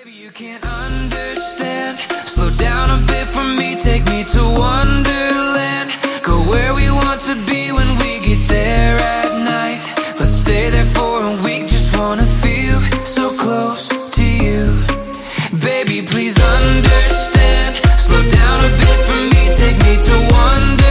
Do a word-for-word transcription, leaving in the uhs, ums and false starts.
Baby, you can't understand. Slow down a bit for me, take me to Wonderland. Go where we want to be when we get there at night. Let's stay there for a week, just wanna feel so close to you. Baby, please understand. Slow down a bit for me, take me to Wonderland.